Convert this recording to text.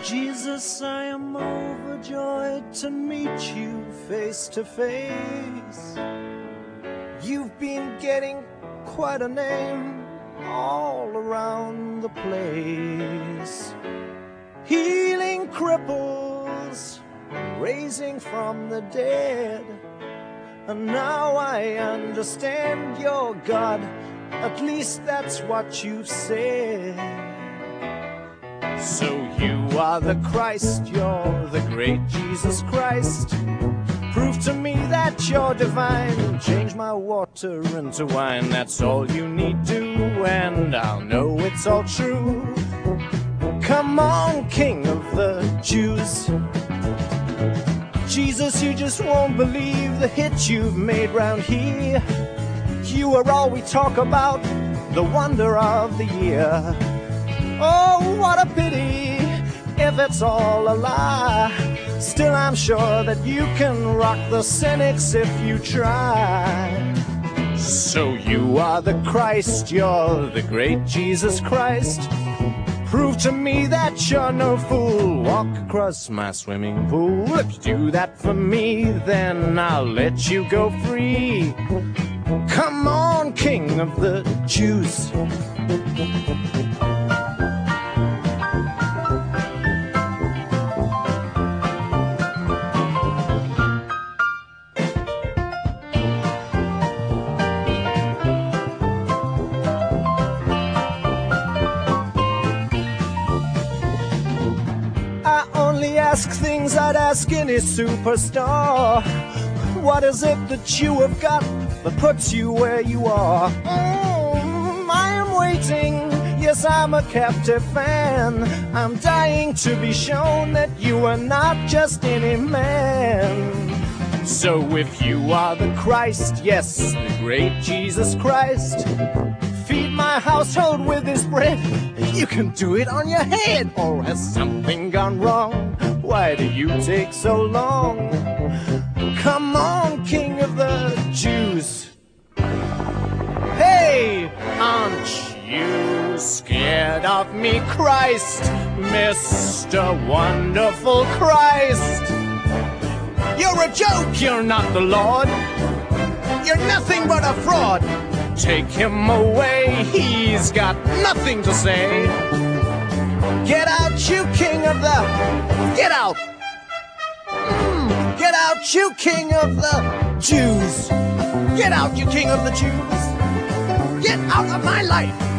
Jesus, I am overjoyed to meet you face to face. You've been getting quite a name all around the place. Healing cripples, raising from the dead. And now I understand you're God, at least that's what you've said. So you are the Christ, you're the great Jesus Christ. Prove to me that you're divine. Change my water into wine, that's all you need to, and I'll know it's all true. Come on, King of the Jews. Jesus, you just won't believe the hit you've made round here. You are all we talk about, the wonder of the year. Oh, what a pity if it's all a lie. Still, I'm sure that you can rock the cynics if you try. So you are the Christ, you're the great Jesus Christ. Prove to me that you're no fool. Walk across my swimming pool. If you do that for me, then I'll let you go free. Come on, King of the Jews. Ask things I'd ask any superstar. What is it that you have got that puts you where you are? I am waiting, yes, I'm a captive fan. I'm dying to be shown that you are not just any man. So if you are the Christ, yes, the great Jesus Christ, feed my household with this bread. You can do it on your head. Or has something gone wrong? Why do you take so long? Come on, King of the Jews. Hey, aren't you scared of me, Christ? Mr. Wonderful Christ. You're a joke, you're not the Lord. You're nothing but a fraud. Take him away, he's got nothing to say. Get out, you king of the... Get out! Get out, you king of the Jews! Get out, you king of the Jews! Get out of my life!